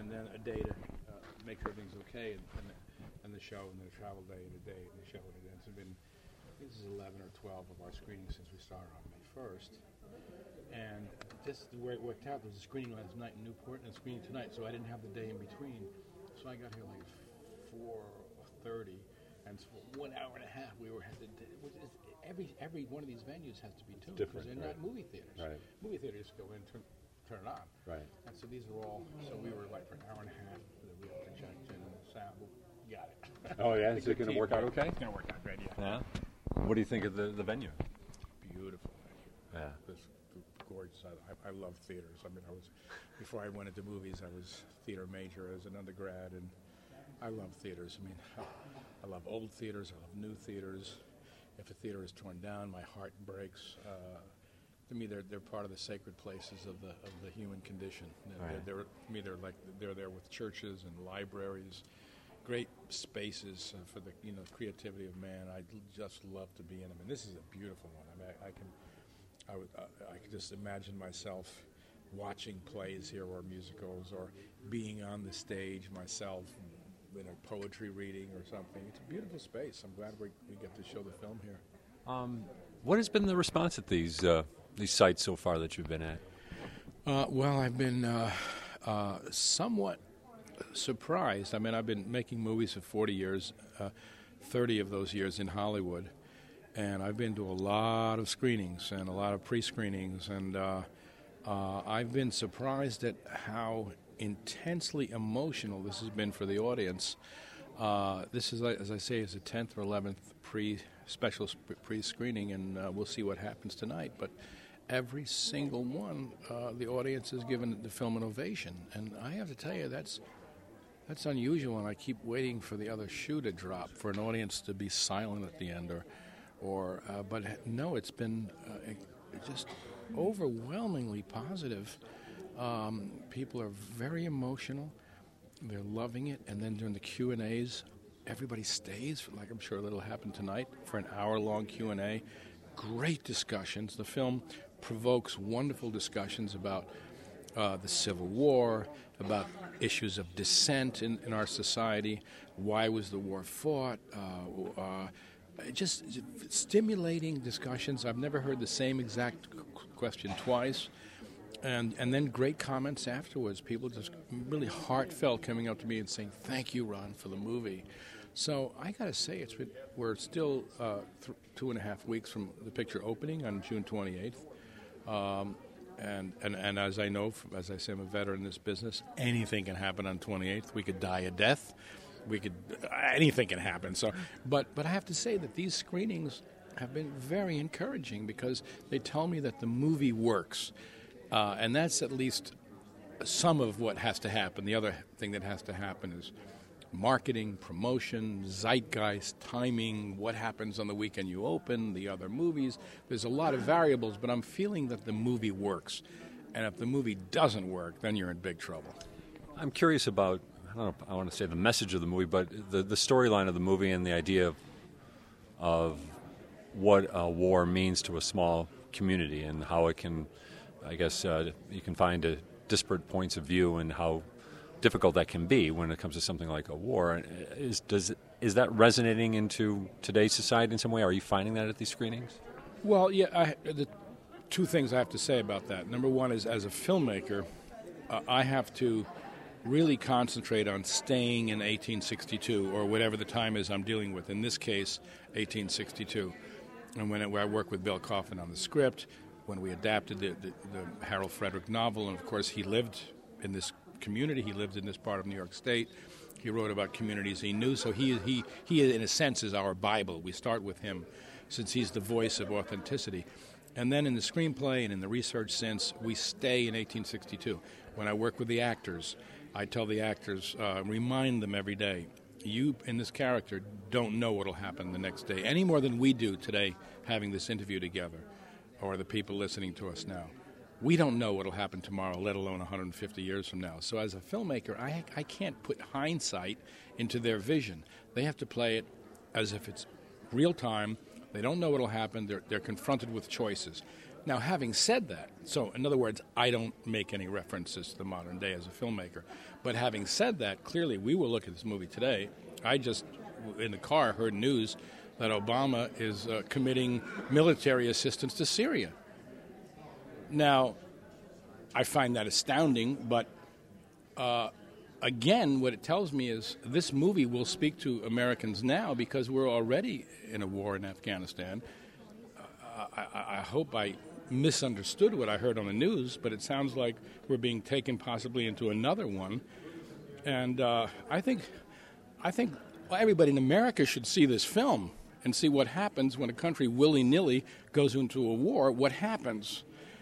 and then a day to make sure everything's okay, and the show, and then a travel day, and a day, and the show, and it's been, this is 11 or 12 of our screenings since we started on May 1st. And just the way it worked out, there was a screening last night in Newport and a screening tonight, so I didn't have the day in between. So I got here like 4:30, and for 1 hour and a half we were had to. Every one of these venues has to be tuned because they're not movie theaters. Right. Movie theaters go in, turn it on. Right. And so these are all. So we were like for an hour and a half. We have projection and sound. Got it. Oh yeah, is it going to work out okay? It's going to work out great. Yeah. What do you think of the venue? Beautiful venue. Yeah. This gorgeous. I love theaters. I mean, before I went into movies, I was theater major as an undergrad, and I love theaters. I mean, I love old theaters. I love new theaters. If a theater is torn down, my heart breaks. To me, they're part of the sacred places of the human condition. Right. To me, they're there with churches and libraries, great spaces for the creativity of man. I just love to be in them, and this is a beautiful one. I mean, I can just imagine myself watching plays here or musicals or being on the stage myself in a poetry reading or something. It's a beautiful space. I'm glad we get to show the film here. What has been the response at these sites so far that you've been at? Well, I've been somewhat surprised. I mean, I've been making movies for 40 years, 30 of those years in Hollywood. And I've been to a lot of screenings and a lot of pre-screenings, and I've been surprised at how intensely emotional this has been for the audience. This is, as I say, is the 10th or 11th special pre-screening, and we'll see what happens tonight. But every single one, the audience has given the film an ovation, and I have to tell you, that's unusual, and I keep waiting for the other shoe to drop, for an audience to be silent at the end, but no, it's been just overwhelmingly positive. People are very emotional. They're loving it. And then during the Q&As, everybody stays, like I'm sure that'll happen tonight, for an hour-long Q&A. Great discussions. The film provokes wonderful discussions about the Civil War, about issues of dissent in our society. Why was the war fought? Just stimulating discussions. I've never heard the same exact question twice. And then great comments afterwards. People just really heartfelt coming up to me and saying, "Thank you, Ron, for the movie." So I got to say, we're still 2.5 weeks from the picture opening on June 28th. And as I know, as I say, I'm a veteran in this business, anything can happen on 28th. We could die a death. Anything can happen. So, but I have to say that these screenings have been very encouraging because they tell me that the movie works. And that's at least some of what has to happen. The other thing that has to happen is marketing, promotion, zeitgeist, timing, what happens on the weekend you open, the other movies. There's a lot of variables, but I'm feeling that the movie works. And if the movie doesn't work, then you're in big trouble. I'm curious about, I don't know if I want to say the message of the movie, but the storyline of the movie and the idea of what a war means to a small community and how it can, I guess, you can find disparate points of view and how difficult that can be when it comes to something like a war. Is that resonating into today's society in some way? Are you finding that at these screenings? Well, yeah, the two things I have to say about that. Number one is, as a filmmaker, I have to really concentrate on staying in 1862 or whatever the time is I'm dealing with. In this case, 1862. And when I work with Bill Kaufman on the script, when we adapted the Harold Frederick novel, and of course he lived in this community, he lived in this part of New York State. He wrote about communities he knew, so he in a sense is our Bible. We start with him since he's the voice of authenticity. And then in the screenplay and in the research since, we stay in 1862. When I work with the actors, I tell the actors, remind them every day, you in this character don't know what will happen the next day, any more than we do today having this interview together, or the people listening to us now. We don't know what will happen tomorrow, let alone 150 years from now. So as a filmmaker, I can't put hindsight into their vision. They have to play it as if it's real time. They don't know what will happen. They're confronted with choices. Now, having said that, so in other words, I don't make any references to the modern day as a filmmaker. But having said that, clearly we will look at this movie today. I just, in the car, heard news that Obama is committing military assistance to Syria. Now, I find that astounding, but again, what it tells me is this movie will speak to Americans now because we're already in a war in Afghanistan. I hope I misunderstood what I heard on the news, but it sounds like we're being taken possibly into another one. And I think everybody in America should see this film and see what happens when a country willy-nilly goes into a war. What happens?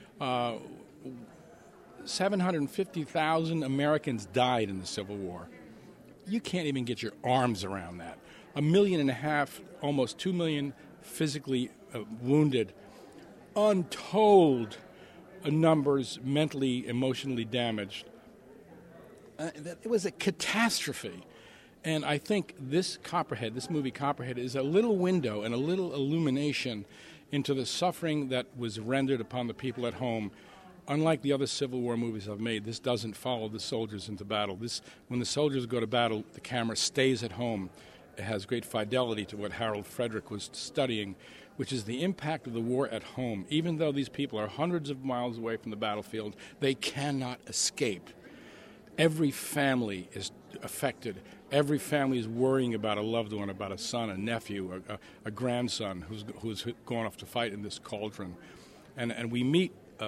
750,000 Americans died in the Civil War. You can't even get your arms around that. 1.5 million, almost 2 million physically wounded, untold numbers mentally, emotionally damaged. It was a catastrophe. And I think this movie Copperhead, is a little window and a little illumination into the suffering that was rendered upon the people at home. Unlike the other Civil War movies I've made, this doesn't follow the soldiers into battle. When the soldiers go to battle, the camera stays at home. It has great fidelity to what Harold Frederick was studying, which is the impact of the war at home. Even though these people are hundreds of miles away from the battlefield, they cannot escape. Every family is affected. Every family is worrying about a loved one, about a son, a nephew, a grandson who's gone off to fight in this cauldron. And we meet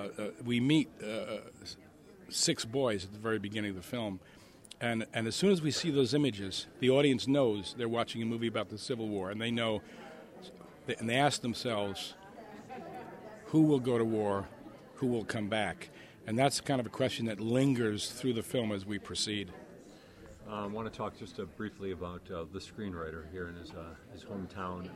6 boys at the very beginning of the film. And as soon as we see those images, the audience knows they're watching a movie about the Civil War, and they know, and they ask themselves, who will go to war, who will come back? And that's kind of a question that lingers through the film as we proceed. I want to talk just briefly about the screenwriter here in his hometown.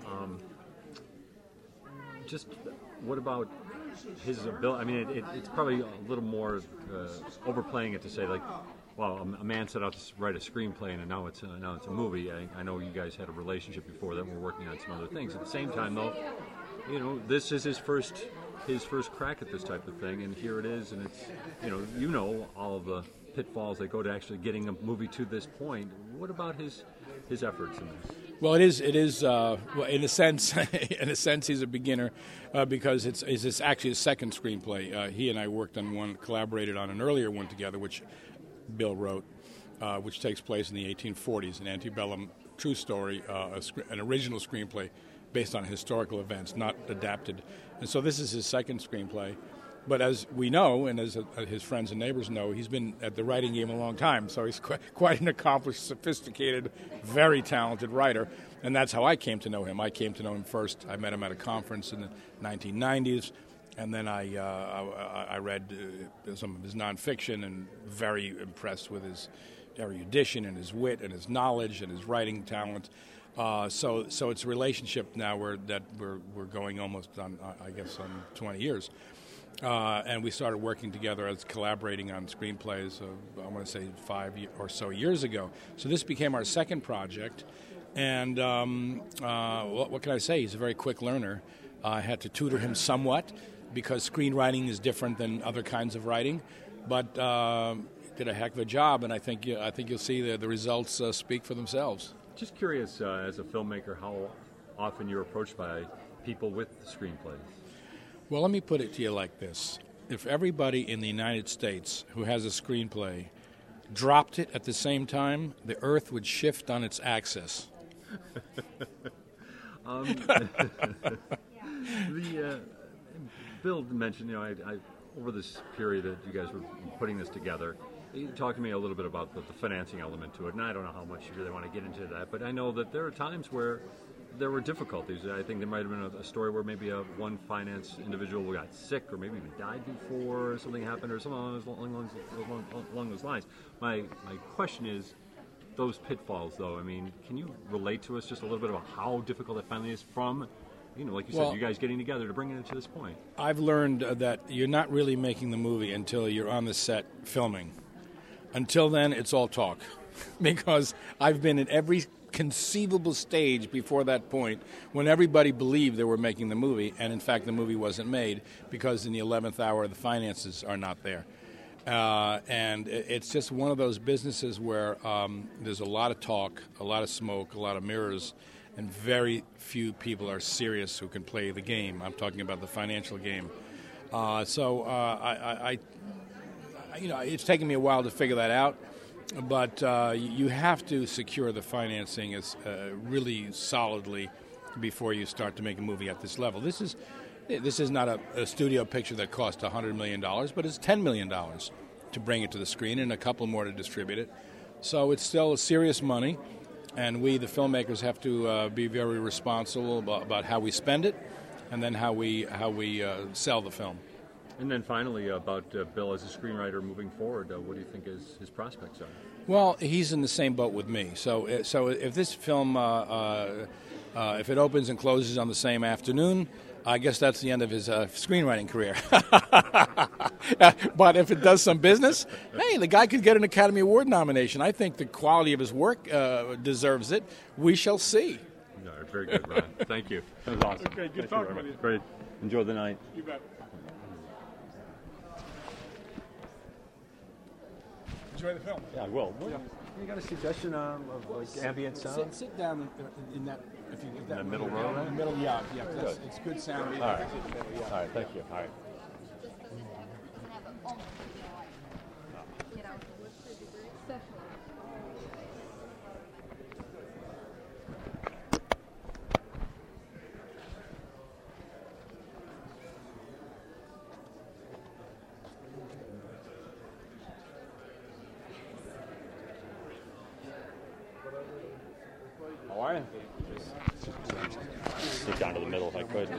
Just what about his ability? I mean, it's probably a little more overplaying it to say, like, well, a man set out to write a screenplay and now it's a movie. I know you guys had a relationship before that. We're working on some other things. At the same time, though, this is his first crack at this type of thing, and here it is, and it's all of the pitfalls that go to actually getting a movie to this point. What about his efforts in this? Well, it is. Well, in a sense, he's a beginner because it's actually his second screenplay. He and I collaborated on an earlier one together, which Bill wrote, which takes place in the 1840s, an antebellum true story, an original screenplay based on historical events, not adapted. And so this is his second screenplay. But as we know, and as his friends and neighbors know, he's been at the writing game a long time. So he's quite an accomplished, sophisticated, very talented writer. And that's how I came to know him. I came to know him first. I met him at a conference in the 1990s. And then I read some of his nonfiction and very impressed with his erudition and his wit and his knowledge and his writing talent. So it's a relationship now we're going almost on, I guess, on 20 years. And we started working together as collaborating on screenplays, I want to say 5 or so years ago. So this became our second project. And what can I say? He's a very quick learner. I had to tutor him somewhat because screenwriting is different than other kinds of writing. But did a heck of a job, and I think you'll see the results speak for themselves. Just curious, as a filmmaker, how often you're approached by people with screenplays? Well, let me put it to you like this. If everybody in the United States who has a screenplay dropped it at the same time, the earth would shift on its axis. Bill mentioned, I over this period that you guys were putting this together, you talked to me a little bit about the financing element to it, and I don't know how much you really want to get into that, but I know that there are times where there were difficulties. I think there might have been a story where maybe one finance individual got sick or maybe even died before something happened or something along those lines. My question is, those pitfalls, though, I mean, can you relate to us just a little bit about how difficult it finally is from, like you said, you guys getting together to bring it to this point? I've learned that you're not really making the movie until you're on the set filming. Until then, it's all talk. Because I've been in every conceivable stage before that point when everybody believed they were making the movie, and in fact the movie wasn't made because in the 11th hour the finances are not there. And it's just one of those businesses where there's a lot of talk, a lot of smoke, a lot of mirrors, and very few people are serious who can play the game. I'm talking about the financial game. It's taken me a while to figure that out, but you have to secure the financing really solidly before you start to make a movie at this level. This is not a studio picture that cost $100 million, but it's $10 million to bring it to the screen and a couple more to distribute it. So it's still serious money, and we, the filmmakers, have to be very responsible about how we spend it and then how we sell the film. And then finally, about Bill as a screenwriter moving forward, what do you think his prospects are? Well, he's in the same boat with me. So if this film, if it opens and closes on the same afternoon, I guess that's the end of his screenwriting career. But if it does some business, hey, the guy could get an Academy Award nomination. I think the quality of his work deserves it. We shall see. No, very good, Ron. Thank you. That was awesome. Okay, good talking with you. Great. Enjoy the night. You bet. Enjoy the film. Yeah, I will. You got a suggestion of like ambient sound? Sit down in that. If you get that in the middle row, in the middle, yeah. It's good sound. All right. All right. Thank you. All right. How are you? Sit down to the middle if I could.